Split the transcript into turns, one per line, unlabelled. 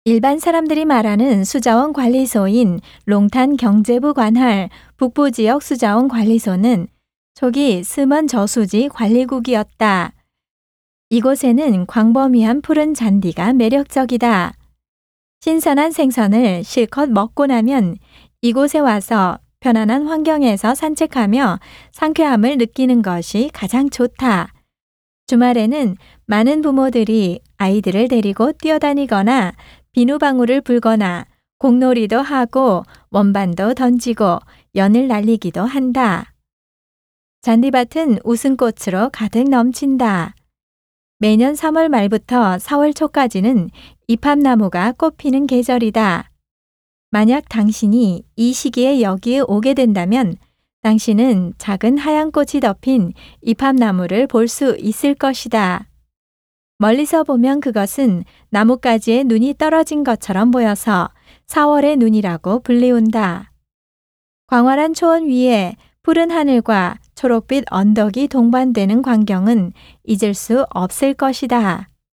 일반 사람들이 말하는 수자원 관리소인 롱탄 경제부 관할 북부지역 수자원 관리소는 초기 스먼 저수지 관리국이었다. 이곳에는 광범위한 푸른 잔디가 매력적이다. 신선한 생선을 실컷 먹고 나면 이곳에 와서 편안한 환경에서 산책하며 상쾌함을 느끼는 것이 가장 좋다. 주말에는 많은 부모들이 아이들을 데리고 뛰어다니거나 비누방울을 불거나 공놀이도 하고 원반도 던지고 연을 날리기도 한다. 잔디밭은 웃음꽃으로 가득 넘친다. 매년 3월 말부터 4월 초까지는 이팝나무가 꽃피는 계절이다. 만약 당신이 이 시기에 여기에 오게 된다면 당신은 작은 하얀 꽃이 덮인 이팝나무를 볼 수 있을 것이다. 멀리서 보면 그것은 나뭇가지에 눈이 떨어진 것처럼 보여서 4월의 눈이라고 불리운다. 광활한 초원 위에 푸른 하늘과 초록빛 언덕이 동반되는 광경은 잊을 수 없을 것이다.